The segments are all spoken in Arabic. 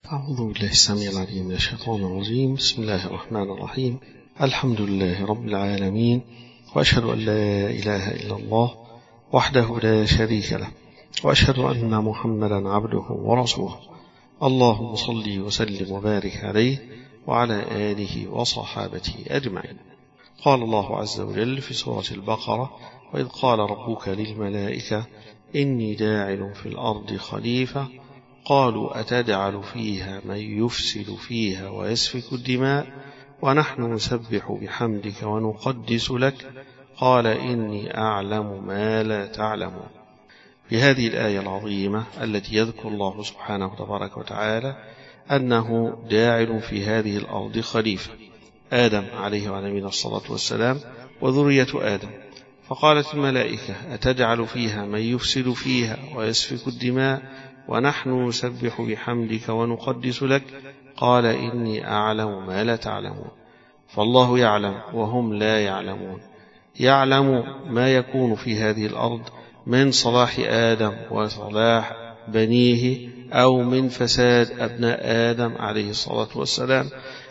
أعوذ بالله السميع العليم من الشيطان الرجيم. بسم الله الرحمن الرحيم. الحمد لله رب العالمين، وأشهد أن لا إله إلا الله وحده لا شريك له، وأشهد أن محمدا عبده ورسوله. اللهم صل وسلم وبارك عليه وعلى آله وصحابته أجمعين. قال الله عز وجل في سورة البقرة: وإذ قال ربك للملائكة إني جاعل في الأرض خليفة قالوا أتجعل فيها من يفسد فيها ويسفك الدماء ونحن نسبح بحمدك ونقدس لك قال إني أعلم ما لا تعلمون. في هذه الآية العظيمة التي يذكر الله سبحانه تبارك وتعالى أنه جاعل في هذه الأرض خليفة، آدم عليه وعلى نبينا الصلاة والسلام وذرية آدم. فقالت الملائكة أتجعل فيها من يفسد فيها ويسفك الدماء ونحن نسبح بحمدك ونقدس لك قال إني أعلم ما لا تعلمون. فالله يعلم وهم لا يعلمون، يعلم ما يكون في هذه الأرض من صلاح آدم وصلاح بنيه أو من فساد أبناء آدم عليه الصلاة والسلام،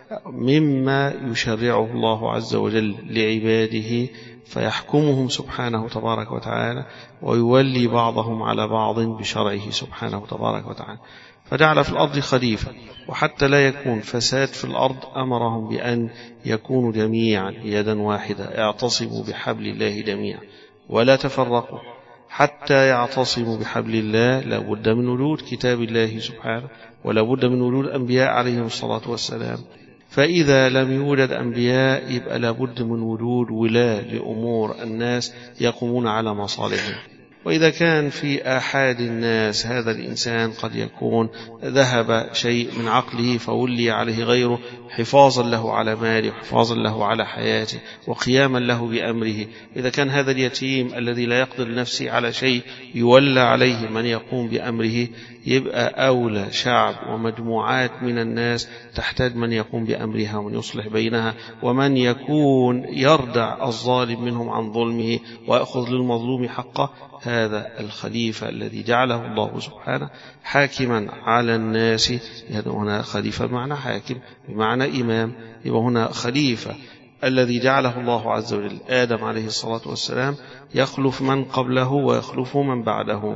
مما يشرعه الله عز وجل لعباده فيحكمهم سبحانه تبارك وتعالى ويولي بعضهم على بعض بشرعه سبحانه تبارك وتعالى. فجعل في الأرض خليفة، وحتى لا يكون فساد في الأرض أمرهم بأن يكونوا جميعا يدا واحدة، اعتصموا بحبل الله جميعا ولا تفرقوا. حتى يعتصموا بحبل الله لا بد من وجود كتاب الله سبحانه، ولا بد من وجود أنبياء عليهم الصلاة والسلام. فإذا لم يوجد أنبياء يبقى لابد من وجود ولاة لأمور الناس يقومون على مصالحهم. وإذا كان في آحاد الناس هذا الإنسان قد يكون ذهب شيء من عقله فولي عليه غيره حفاظا له على ماله وحفاظا له على حياته وقياما له بأمره. إذا كان هذا اليتيم الذي لا يقدر نفسه على شيء يولى عليه من يقوم بأمره، يبقى أولى شعب ومجموعات من الناس تحتاج من يقوم بأمرها ومن يصلح بينها ومن يكون يردع الظالم منهم عن ظلمه ويأخذ للمظلوم حقه. هذا الخليفة الذي جعله الله سبحانه حاكما على الناس. هنا خليفة بمعنى حاكم بمعنى إمام، يبقى هنا خليفة الذي جعله الله عز وجل آدم عليه الصلاة والسلام يخلف من قبله ويخلف من بعده.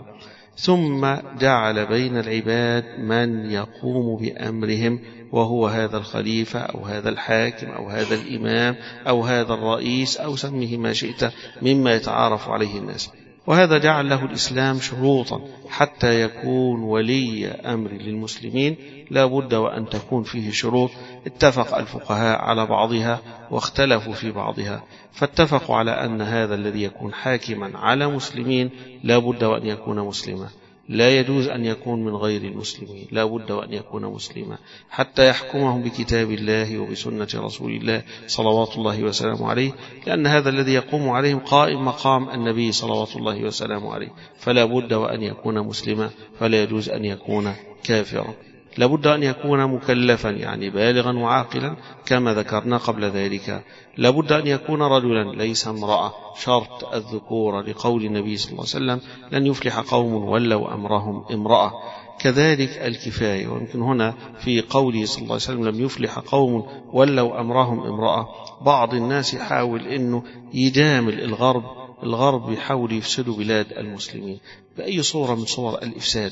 ثم جعل بين العباد من يقوم بأمرهم، وهو هذا الخليفة أو هذا الحاكم أو هذا الإمام أو هذا الرئيس أو سميه ما شئت مما يتعارف عليه الناس. وهذا جعل له الإسلام شروطا حتى يكون ولي أمر للمسلمين، لا بد وأن تكون فيه شروط اتفق الفقهاء على بعضها واختلفوا في بعضها. فاتفقوا على أن هذا الذي يكون حاكما على مسلمين لا بد وأن يكون مسلما، لا يجوز أن يكون من غير المسلمين، لا بد وأن يكون مسلما حتى يحكمهم بكتاب الله وبسنة رسول الله صلوات الله وسلامه عليه، لأن هذا الذي يقوم عليهم قائم مقام النبي صلوات الله وسلامه عليه. فلا بد وأن يكون مسلما، فلا يجوز أن يكون كافرا. لابد أن يكون مكلفا يعني بالغا وعاقلا كما ذكرنا قبل ذلك. لابد أن يكون رجلا ليس امرأة، شرط الذكورة لقول النبي صلى الله عليه وسلم لن يفلح قوم ولوا أمرهم امرأة. كذلك الكفاية، ويمكن هنا في قوله صلى الله عليه وسلم لم يفلح قوم ولوا أمرهم امرأة بعض الناس يحاول أنه يجامل الغرب يحاول يفسدوا بلاد المسلمين بأي صورة من صور الإفساد.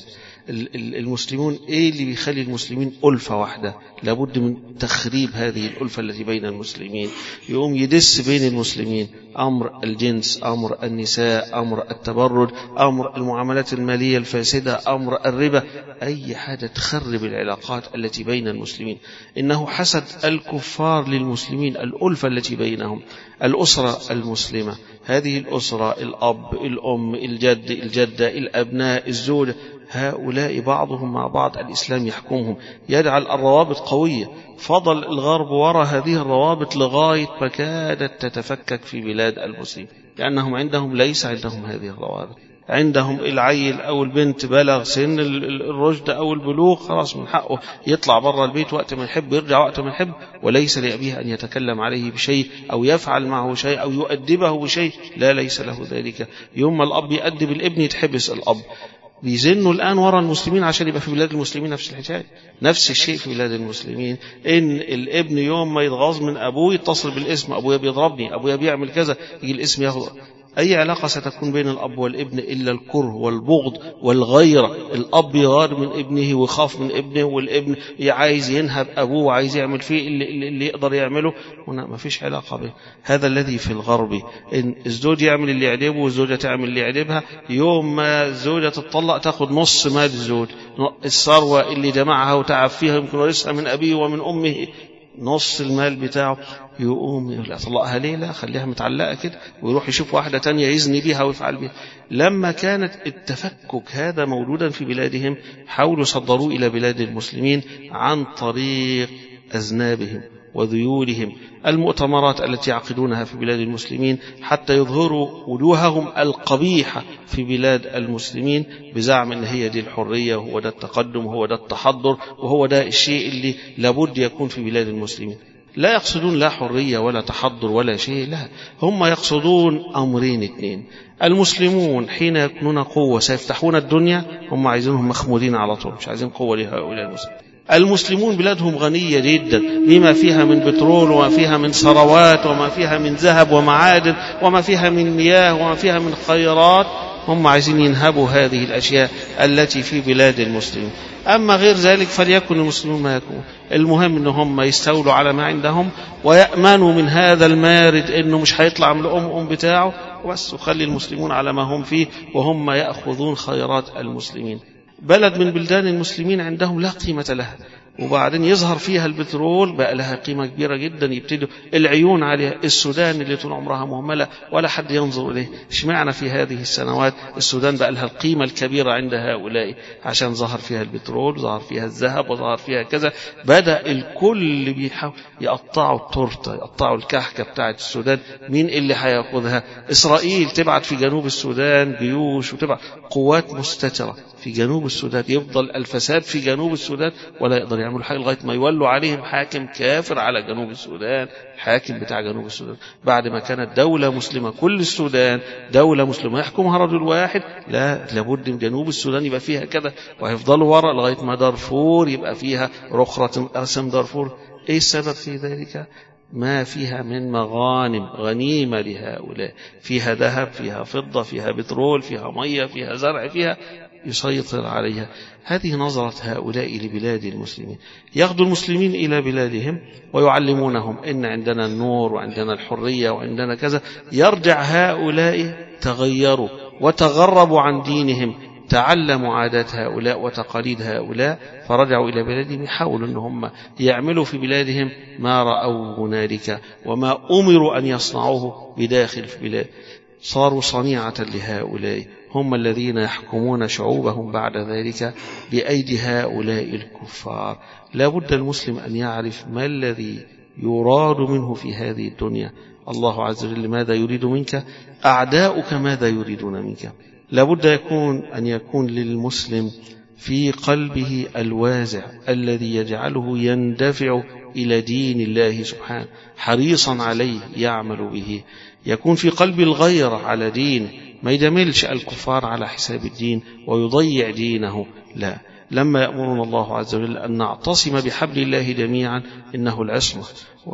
المسلمون إيه اللي بيخلي المسلمين ألفة واحدة؟ لابد من تخريب هذه الألفة التي بين المسلمين. يقوم يدس بين المسلمين أمر الجنس، أمر النساء، أمر التبرج، أمر المعاملات المالية الفاسدة، أمر الربا، أي حاجة تخرب العلاقات التي بين المسلمين. إنه حسد الكفار للمسلمين الألفة التي بينهم. الأسرة المسلمة، هذه الأسرة الأب الأم الجد الجدة الأبناء الزوجة، هؤلاء بعضهم مع بعض الإسلام يحكمهم، يجعل الروابط قوية. فضل الغرب وراء هذه الروابط لغاية ما كادت تتفكك في بلاد المسلمين، لأنهم عندهم ليس عندهم هذه الروابط. عندهم العيل أو البنت بلغ سن الرشد أو البلوغ خلاص من حقه يطلع برا البيت وقت ما يحب يرجع وقت ما يحب، وليس لأبيه أن يتكلم عليه بشيء أو يفعل معه شيء أو يؤدبه بشيء، لا ليس له ذلك. يوم الأب يؤدب الابن يتحبس الأب، بيزنوا الآن وراء المسلمين عشان يبقى في بلاد المسلمين نفس الحكاية. نفس الشيء في بلاد المسلمين، إن الابن يوم ما يتغاظ من أبوه يتصل بالاسم، أبويا بيضربني، أبويا بيعمل كذا، يجي الاسم ياخد. أي علاقة ستكون بين الأب والابن إلا الكره والبغض والغيرة. الأب يغار من ابنه ويخاف من ابنه، والابن عايز ينهب أبوه وعايز يعمل فيه اللي يقدر يعمله. هنا ما فيش علاقة به. هذا الذي في الغرب، إن الزوج يعمل اللي يعجبه والزوجة تعمل اللي يعجبها، يوم ما الزوجة تطلق تاخد نص مال الزوج، الثروة اللي جمعها وتعب فيها يمكن ورثها من أبيه ومن أمه، نص المال بتاعه، يقوم لا طلقها ليه، لا خليها متعلقة كده، ويروح يشوف واحدة تانية يزني بيها ويفعل بيها. لما كانت التفكك هذا موجودا في بلادهم، حاولوا صدروه إلى بلاد المسلمين عن طريق أذنابهم وذيولهم، المؤتمرات التي يعقدونها في بلاد المسلمين حتى يظهروا وجوههم القبيحة في بلاد المسلمين بزعم أن هي دي الحرية وهو ده التقدم وهو ده التحضر وهو ده الشيء اللي لابد يكون في بلاد المسلمين. لا يقصدون لا حرية ولا تحضر ولا شيء، لا، هم يقصدون أمرين اثنين. المسلمون حين يكونون قوة سيفتحون الدنيا، هم عايزينهم مخمودين على طول، مش عايزين قوة لهؤلاء المسلمين. المسلمون بلادهم غنية جدا بما فيها من بترول وما فيها من ثروات وما فيها من ذهب ومعادن وما فيها من مياه وما فيها من خيرات، هم عايزين ينهبوا هذه الأشياء التي في بلاد المسلمين. أما غير ذلك فليكن المسلمون ما يكون، المهم أنهم يستولوا على ما عندهم ويأمنوا من هذا المارد أنه مش هيطلع من الأم بتاعه بس، وخلي المسلمون على ما هم فيه وهم يأخذون خيرات المسلمين. بلد من بلدان المسلمين عندهم لا قيمة لها، وبعدين يظهر فيها البترول بقى لها قيمة كبيرة جدا، يبتدوا العيون عليها. السودان اللي طول عمرها مهملة ولا حد ينظر إليه، اشمعنى في هذه السنوات السودان بقى لها القيمة الكبيرة عند هؤلاء؟ عشان ظهر فيها البترول، ظهر فيها الذهب، وظهر فيها كذا. بدأ الكل بيحاول يقطعوا التورتة، يقطعوا الكحكة بتاعت السودان. مين اللي هياخذها؟ إسرائيل تبعت في جنوب السودان جيوش وتبعت قوات مستترة في جنوب السودان، يفضل الفساد في جنوب السودان ولا يقدر يعملوا حاجة لغاية ما يولوا عليهم حاكم كافر على جنوب السودان، حاكم بتاع جنوب السودان، بعد ما كانت دولة مسلمة. كل السودان دولة مسلمة يحكمها رجل واحد، لا، لابد من جنوب السودان يبقى فيها كذا، وهيفضلوا ورا لغاية ما دارفور يبقى فيها رخرة قسم دارفور. ايه السبب في ذلك؟ ما فيها من مغانم، غنيمة لهؤلاء، فيها ذهب، فيها فضة، فيها بترول، فيها مية، فيها زرع، فيها يسيطر عليها. هذه نظرة هؤلاء لبلاد المسلمين. ياخذوا المسلمين إلى بلادهم ويعلمونهم إن عندنا النور وعندنا الحرية وعندنا كذا. يرجع هؤلاء تغيروا وتغربوا عن دينهم، تعلموا عادات هؤلاء وتقاليد هؤلاء، فرجعوا إلى بلادهم يحاولوا أن هم يعملوا في بلادهم ما رأوا هنالك وما أمروا أن يصنعوه بداخل البلاد. صاروا صنيعة لهؤلاء، هم الذين يحكمون شعوبهم بعد ذلك بأيدي هؤلاء الكفار. لا بد المسلم أن يعرف ما الذي يراد منه في هذه الدنيا. الله عز وجل ماذا يريد منك؟ أعداؤك ماذا يريدون منك؟ لا بد أن يكون للمسلم في قلبه الوازع الذي يجعله يندفع إلى دين الله سبحانه، حريصا عليه يعمل به. يكون في قلب الغيرة على دينه، ما يجملش الكفار على حساب الدين ويضيع دينه، لا. لما يأمرنا الله عز وجل أن نعتصم بحبل الله جميعا إنه العصمة،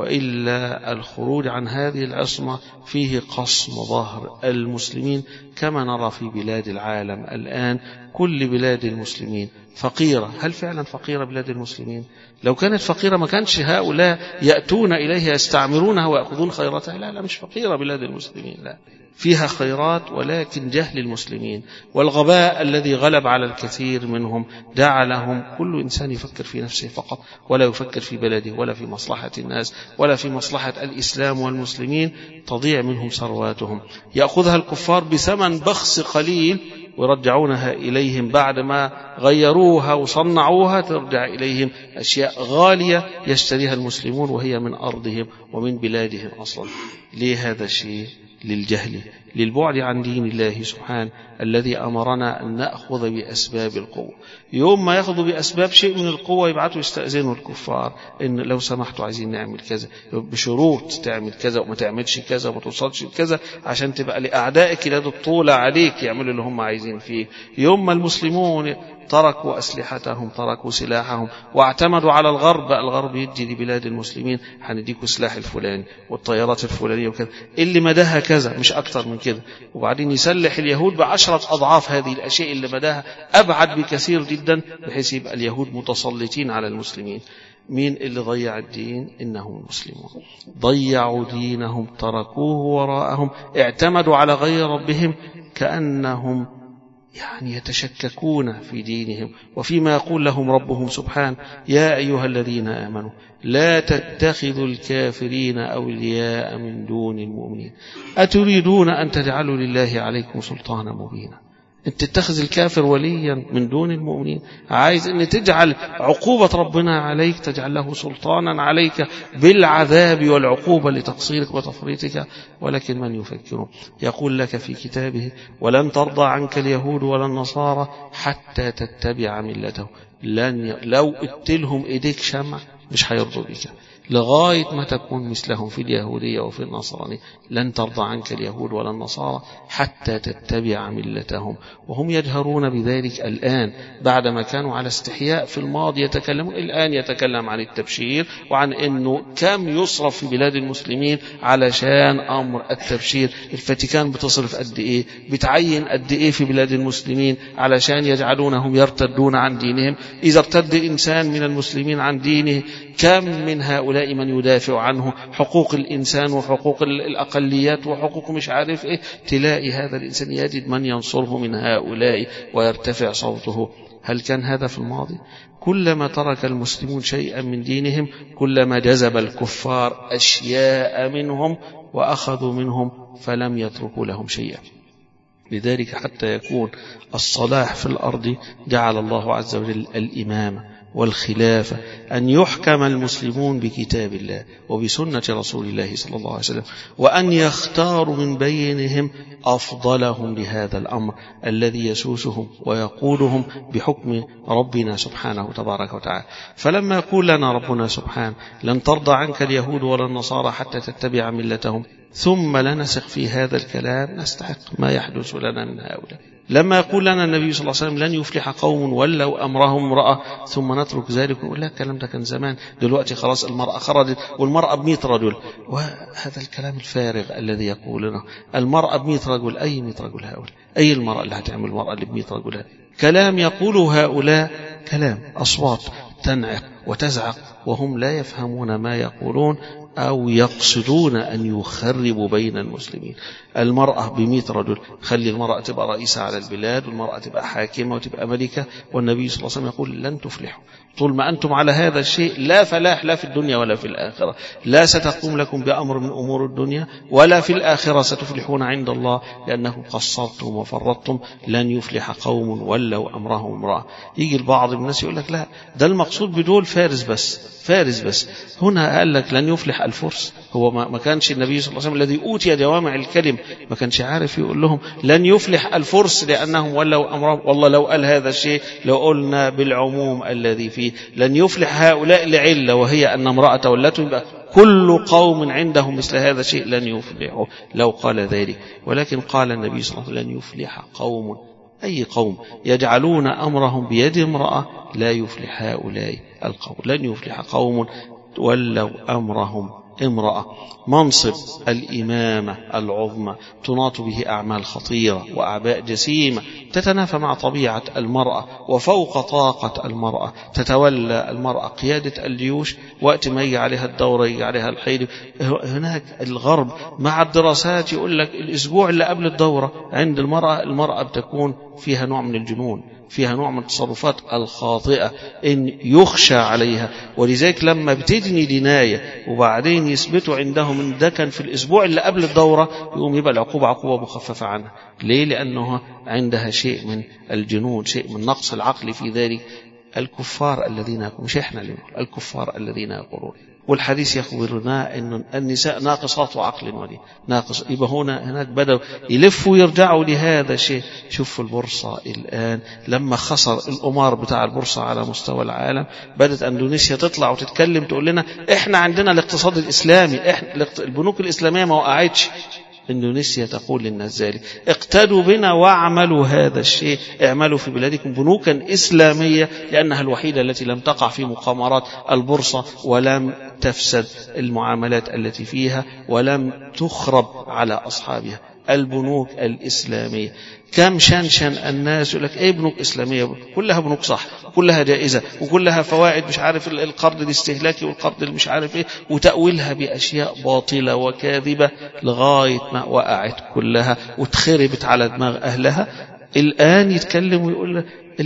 وإلا الخروج عن هذه العصمة فيه قصم ظهر المسلمين، كما نرى في بلاد العالم الآن. كل بلاد المسلمين فقيرة. هل فعلا فقيرة بلاد المسلمين؟ لو كانت فقيرة ما كانش هؤلاء يأتون إليها يستعمرونها ويأخذون خيراتها. لا، مش فقيرة بلاد المسلمين، لا، فيها خيرات، ولكن جهل المسلمين والغباء الذي غلب على الكثير منهم جعلهم كل إنسان يفكر في نفسه فقط، ولا يفكر في بلده ولا في مصلحة الناس ولا في مصلحة الإسلام والمسلمين. تضيع منهم ثرواتهم، يأخذها الكفار بثمن بخس قليل ويرجعونها إليهم بعد ما غيروها وصنعوها، ترجع إليهم أشياء غالية يشتريها المسلمون وهي من أرضهم ومن بلادهم أصلا. ليه هذا الشيء؟ للجهل، للبعد عن دين الله سبحانه الذي أمرنا أن نأخذ بأسباب القوة. يوم ما يأخذوا بأسباب شيء من القوة يبعثوا يستأذنوا الكفار إن لو سمحتوا عايزين نعمل كذا بشروط، تعمل كذا وما تعملش كذا وما توصلش كذا، عشان تبقى لأعدائك يد الطولة عليك يعملوا اللي هم عايزين فيه. يوم ما المسلمون تركوا أسلحتهم، تركوا سلاحهم، واعتمدوا على الغرب، الغرب يدي لبلاد المسلمين هنديكوا السلاح الفلاني والطيارات الفلانية وكذا، اللي مداها كذا مش أكتر من كده، وبعدين يسلح اليهود ب10 أضعاف هذه الأشياء اللي مداها أبعد بكثير جدا، بحيث يبقى اليهود متسلطين على المسلمين. مين اللي ضيع الدين؟ إنهم المسلمون. ضيعوا دينهم، تركوه وراءهم، اعتمدوا على غير ربهم، كأنهم يتشككون في دينهم وفيما يقول لهم ربهم سبحانه: يا أيها الذين آمنوا لا تتخذوا الكافرين أولياء من دون المؤمنين أتريدون أن تجعلوا لله عليكم سلطانا مبينا. أنت تتخذ الكافر وليا من دون المؤمنين، عايز أن تجعل عقوبة ربنا عليك، تجعل له سلطانا عليك بالعذاب والعقوبة لتقصيرك وتفريطك. ولكن من يفكر يقول لك في كتابه: ولن ترضى عنك اليهود ولا النصارى حتى تتبع ملته. لو اتلهم إيديك شمع مش هيرضوا بك لغاية ما تكون مثلهم في اليهودية وفي النصرانية. لن ترضى عنك اليهود ولا النصارى حتى تتبع ملتهم. وهم يجهرون بذلك الآن، بعدما كانوا على استحياء في الماضي يتكلمون، الآن يتكلم عن التبشير وعن أنه كم يصرف في بلاد المسلمين علشان أمر التبشير. الفاتيكان بتصرف قد إيه، بتعين قد إيه في بلاد المسلمين علشان يجعلونهم يرتدون عن دينهم. إذا ارتد إنسان من المسلمين عن دينه كم من هؤلاء من يدافع عنه، حقوق الإنسان وحقوق الأقليات وحقوق مش عارف إيه، تلاقي هذا الإنسان يجد من ينصره من هؤلاء ويرتفع صوته. هل كان هذا في الماضي؟ كلما ترك المسلمون شيئا من دينهم كلما جذب الكفار أشياء منهم وأخذوا منهم فلم يتركوا لهم شيئا. لذلك حتى يكون الصلاح في الأرض جعل الله عز وجل الإمامة والخلافة، أن يحكم المسلمون بكتاب الله وبسنة رسول الله صلى الله عليه وسلم، وأن يختاروا من بينهم أفضلهم لهذا الأمر الذي يسوسهم ويقودهم بحكم ربنا سبحانه تبارك وتعالى. فلما يقول لنا ربنا سبحانه: لن ترضى عنك اليهود ولا النصارى حتى تتبع ملتهم، ثم لا نسخ في هذا الكلام نستحق ما يحدث لنا من هؤلاء. لما يقول لنا النبي صلى الله عليه وسلم: لن يفلح قوم ولوا أمرهم امرأة ثم نترك ذلك، ونقول لا الكلام ده كان زمان، دلوقتي خلاص المرأة خرجت والمرأة ب100 رجل. وهذا الكلام الفارغ الذي يقولونه: المرأة ب100 رجل، أي 100 رجل هؤلاء؟ أي المرأة اللي هتعمل المرأة اللي ب100 رجل؟ كلام يقوله هؤلاء كلام أصوات تنعق وتزعق وهم لا يفهمون ما يقولون أو يقصدون أن يخربوا بين المسلمين. المرأة ب100 رجل، خلي المرأة تبقى رئيسة على البلاد والمرأة تبقى حاكمة وتبقى ملكة، والنبي صلى الله عليه وسلم يقول: لن تفلحوا طول ما أنتم على هذا الشيء، لا فلاح لا في الدنيا ولا في الآخرة، لا ستقوم لكم بأمر من أمور الدنيا ولا في الآخرة ستفلحون عند الله، لأنكم قصرتم وفرطتم. لن يفلح قوم ولوا أمرهم امرأة. يجي البعض من الناس يقول لك: لا، ده المقصود بدول فارس بس. هنا قال لك لن يفلح الفرس. هو ما كانش النبي صلى الله عليه وسلم الذي أوتي جوامع الكلم ما كانش عارف يقول لهم لن يفلح الفرس لأنهم ولوا أمرهم؟ والله لو قال هذا الشيء لو قلنا بالعموم الذي فيه لن يفلح هؤلاء لعلة، وهي أن امرأة تولته، يبقى كل قوم عندهم مثل هذا الشيء لن يفلحوا لو قال ذلك. ولكن قال النبي صلى الله عليه وسلم: لن يفلح قوم، أي قوم يجعلون أمرهم بيد امرأة لا يفلح هؤلاء القوم. لن يفلح قوم ولوا أمرهم امرأة. منصب الإمامة العظمى تناط به أعمال خطيرة وأعباء جسيمة تتنافى مع طبيعة المرأة وفوق طاقة المرأة. تتولى المرأة قيادة الجيوش، وقت ما يجي عليها الدورة يجي عليها الحيض. هناك الغرب مع الدراسات يقول لك الأسبوع اللي قبل الدورة عند المرأة بتكون فيها نوع من الجنون، فيها نوع من التصرفات الخاطئة إن يخشى عليها. ولذلك لما بتدني جناية وبعدين يثبتوا عندهم إن ده كان في الأسبوع اللي قبل الدورة، يقوم يبقى العقوبة عقوبة مخففة عنها. ليه؟ لأنه عندها شيء من الجنون، شيء من نقص العقل في ذلك. الكفار الذين يقولون، مش احنا اللي نقول، الكفار الذين يقولون. والحديث يخبرنا أن النساء ناقصات عقل ودين ناقص. يبقى هناك بدأوا يلفوا ويرجعوا لهذا الشيء. شوفوا البورصة الآن لما خسر القمار بتاع البورصة على مستوى العالم، بدأت أندونيسيا تطلع وتتكلم تقول لنا إحنا عندنا الاقتصاد الإسلامي، إحنا البنوك الإسلامية ما وقعتش. إندونيسيا تقول للناس ذلك: اقتدوا بنا واعملوا هذا الشيء، اعملوا في بلادكم بنوكا إسلامية، لأنها الوحيدة التي لم تقع في مقامرات البورصة ولم تفسد المعاملات التي فيها ولم تخرب على أصحابها. البنوك الإسلامية كم شنشن الناس يقول لك ايه بنوك إسلامية؟ كلها بنوك صح، كلها جائزة، وكلها فوائد، مش عارف القرض الاستهلاكي والقرض مش عارف ايه، وتأويلها بأشياء باطلة وكاذبة لغاية ما وقعت كلها وتخربت على دماغ أهلها. الآن يتكلم ويقول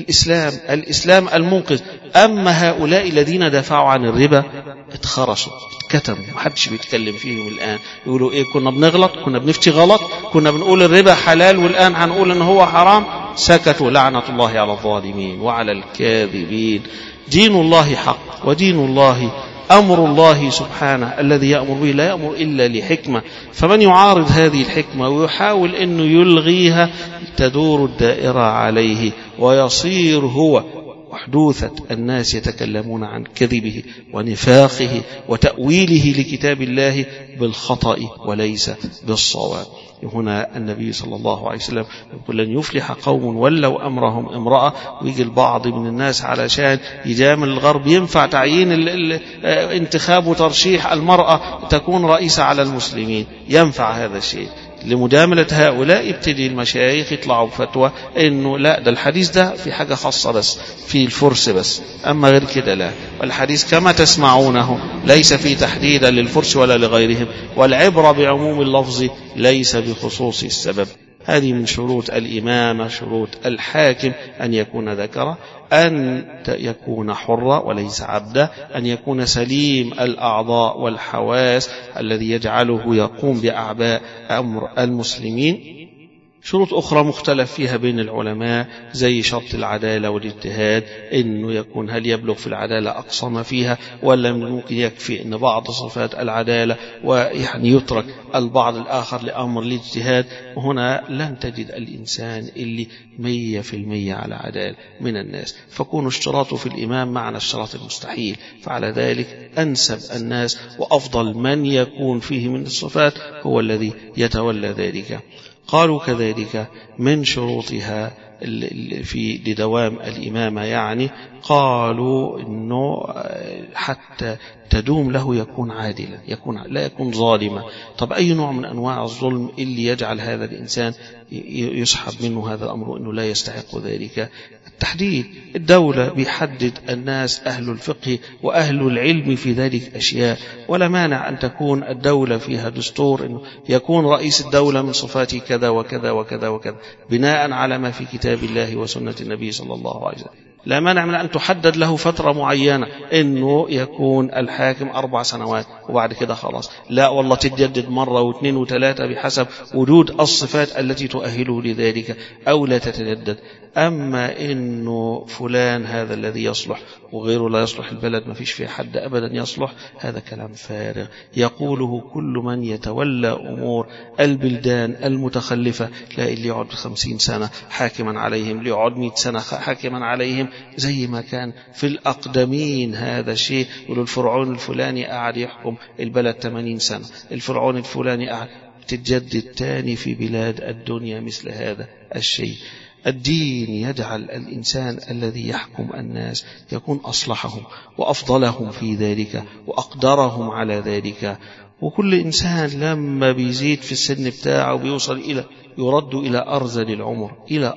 الإسلام المنقذ. أما هؤلاء الذين دافعوا عن الربا اتخرسوا، اتكتموا، محدش بيتكلم فيهم الآن. يقولوا ايه؟ كنا بنغلط، كنا بنفتي غلط، كنا بنقول الربا حلال والآن هنقول ان هو حرام. سكتوا. لعنة الله على الظالمين وعلى الكاذبين. دين الله حق، ودين الله أمر الله سبحانه الذي يأمر به لا يأمر إلا لحكمة. فمن يعارض هذه الحكمة ويحاول أنه يلغيها تدور الدائرة عليه، ويصير هو وحدوثة الناس يتكلمون عن كذبه ونفاقه وتأويله لكتاب الله بالخطأ وليس بالصواب. هنا النبي صلى الله عليه وسلم يقول: لن يفلح قوم ولوا أمرهم امرأة. ويجي البعض من الناس علشان يجامل الغرب ينفع تعيين انتخاب وترشيح المرأة تكون رئيسة على المسلمين، ينفع هذا الشيء. لمجاملة هؤلاء يبتدي المشايخ يطلعوا بفتوى انه لا، ده الحديث ده في حاجة خاصة بس في الفرس بس، اما غير كده لا. والحديث كما تسمعونه ليس في تحديدا للفرس ولا لغيرهم، والعبرة بعموم اللفظ ليس بخصوص السبب. هذه من شروط الإمامة، شروط الحاكم: أن يكون ذكرا، أن يكون حرا وليس عبدا، أن يكون سليم الأعضاء والحواس الذي يجعله يقوم بأعباء أمر المسلمين. شروط أخرى مختلف فيها بين العلماء زي شرط العدالة والاجتهاد، إنه يكون هل يبلغ في العدالة أقصى ما فيها، ولا ممكن يكفي إن بعض صفات العدالة ويعني يترك البعض الآخر لأمر الاجتهاد. وهنا لن تجد الإنسان اللي 100% على عدالة من الناس، فكون اشتراطه في الإمام معنى الشرط المستحيل. فعلى ذلك أنسب الناس وأفضل من يكون فيه من الصفات هو الذي يتولى ذلك. قالوا كذلك من شروطها في لدوام الإمامة، يعني قالوا إنه حتى تدوم له يكون عادلا، لا يكون ظالما. طب أي نوع من أنواع الظلم اللي يجعل هذا الإنسان يسحب منه هذا الأمر وإنه لا يستحق ذلك؟ التحديد. الدولة بيحدد الناس أهل الفقه وأهل العلم في ذلك أشياء، ولا مانع أن تكون الدولة فيها دستور إنه يكون رئيس الدولة من صفاته كذا وكذا وكذا وكذا بناء على ما في كتاب الله وسنة النبي صلى الله عليه وسلم. لا مانع من أن تحدد له فترة معينة إنه يكون الحاكم 4 سنوات وبعد كده خلاص. لا والله تتجدد مرة واثنين وثلاثة بحسب وجود الصفات التي تؤهله لذلك، أو لا تتجدد. أما إنه فلان هذا الذي يصلح وغيره لا يصلح، البلد ما فيش فيه حد أبدا يصلح، هذا كلام فارغ يقوله كل من يتولى أمور البلدان المتخلفة. لا اللي يقعد 50 سنة حاكما عليهم، اللي يقعد 100 سنة حاكما عليهم، زي ما كان في الأقدمين. هذا الشيء يقولوا الفرعون الفلاني قاعد يحكم البلد 80 سنة، الفرعون الفلاني قاعد. تتجدد تاني في بلاد الدنيا مثل هذا الشيء. الدين يجعل الإنسان الذي يحكم الناس يكون أصلحهم وأفضلهم في ذلك وأقدرهم على ذلك. وكل إنسان لما بيزيد في السن بتاعه بيوصل يرد إلى أرذل العمر،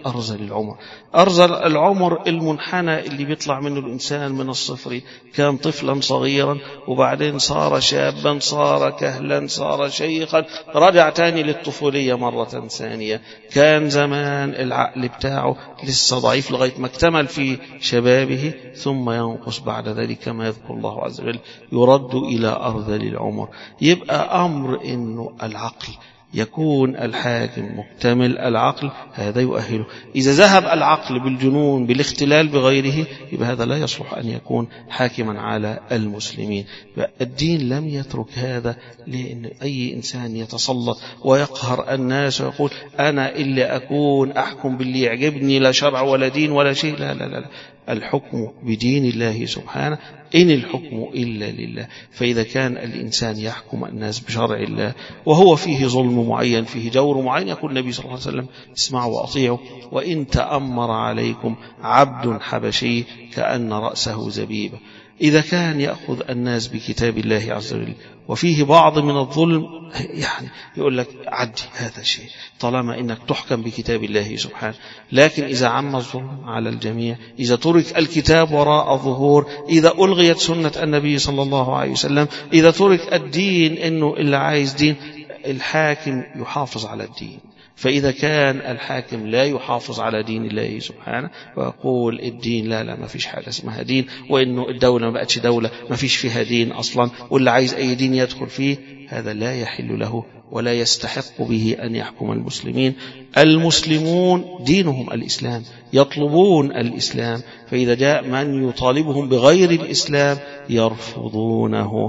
أرذل العمر المنحنى اللي بيطلع منه الإنسان من الصفر. كان طفلا صغيرا وبعدين صار شابا، صار كهلا، صار شيخا، رجع تاني للطفولية مرة ثانية. كان زمان العقل بتاعه لسه ضعيف لغاية ما اكتمل في شبابه، ثم ينقص بعد ذلك كما يذكر الله عز وجل، يرد إلى أرذل العمر. يبقى أمر إنه العقل يكون الحاكم مكتمل العقل هذا يؤهله. إذا ذهب العقل بالجنون بالاختلال بغيره يبقى هذا لا يصلح أن يكون حاكما على المسلمين. الدين لم يترك هذا لأن أي إنسان يتسلط ويقهر الناس ويقول أنا اللي أكون أحكم باللي يعجبني، لا شرع ولا دين ولا شيء. لا لا لا، الحكم بدين الله سبحانه، إن الحكم إلا لله. فإذا كان الإنسان يحكم الناس بشرع الله وهو فيه ظلم معين، فيه جور معين، يقول النبي صلى الله عليه وسلم اسمعوا وأطيعوا وإن تأمر عليكم عبد حبشي كأن رأسه زبيبة. إذا كان يأخذ الناس بكتاب الله عز وجل وفيه بعض من الظلم يعني يقول لك عدي هذا شيء طالما إنك تحكم بكتاب الله سبحانه. لكن إذا عم الظلم على الجميع، إذا ترك الكتاب وراء الظهور، إذا ألغيت سنة النبي صلى الله عليه وسلم، إذا ترك الدين إنه اللي عايز دين، الحاكم يحافظ على الدين. فإذا كان الحاكم لا يحافظ على دين الله سبحانه ويقول الدين لا ما فيش حاجة اسمها دين، وإنه الدولة ما بقتش دولة ما فيش فيها دين أصلا، واللي عايز أي دين يدخل فيه، هذا لا يحل له ولا يستحق به أن يحكم المسلمين. المسلمون دينهم الإسلام، يطلبون الإسلام، فإذا جاء من يطالبهم بغير الإسلام يرفضونه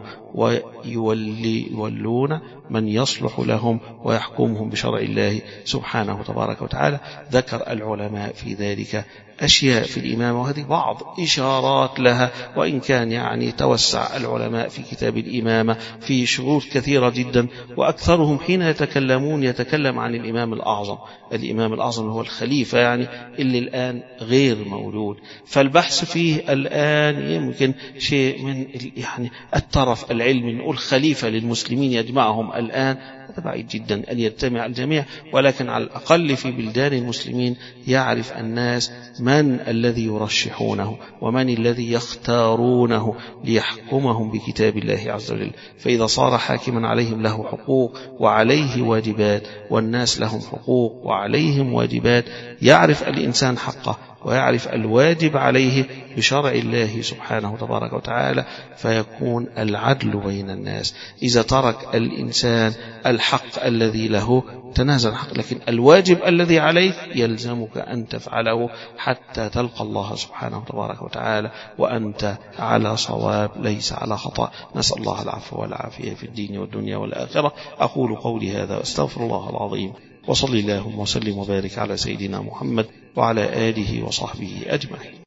ويولون من يصلح لهم ويحكمهم بشرع الله سبحانه تبارك وتعالى. ذكر العلماء في ذلك أشياء في الإمامة، وهذه بعض إشارات لها، وإن كان يعني توسع العلماء في كتاب الإمامة في شروط كثيرة جدا، وأكثرهم حين يتكلم عن الإمام الأعظم. الإمام الأعظم هو الخليفة يعني اللي الآن غير موجود، فالبحث فيه الآن يمكن شيء من يعني الطرف العلمي، نقول خليفة للمسلمين يجمعهم الآن، هذا بعيد جدا أن يجتمع الجميع، ولكن على الأقل في بلدان المسلمين يعرف الناس من الذي يرشحونه ومن الذي يختارونه ليحكمهم بكتاب الله عز وجل. فإذا صار حاكما عليهم له حقوق وعليه واجبات، والناس لهم حقوق وعليهم واجبات، يعرف الإنسان حقه ويعرف الواجب عليه بشرع الله سبحانه تبارك وتعالى، فيكون العدل بين الناس. إذا ترك الإنسان الحق الذي له تنازل الحق، لكن الواجب الذي عليك يلزمك أن تفعله حتى تلقى الله سبحانه تبارك وتعالى وأنت على صواب ليس على خطأ. نسأل الله العفو والعافية في الدين والدنيا والآخرة. أقول قولي هذا واستغفر الله العظيم، وصلي اللهم وسلم وبارك على سيدنا محمد وعلى آله وصحبه أجمعين.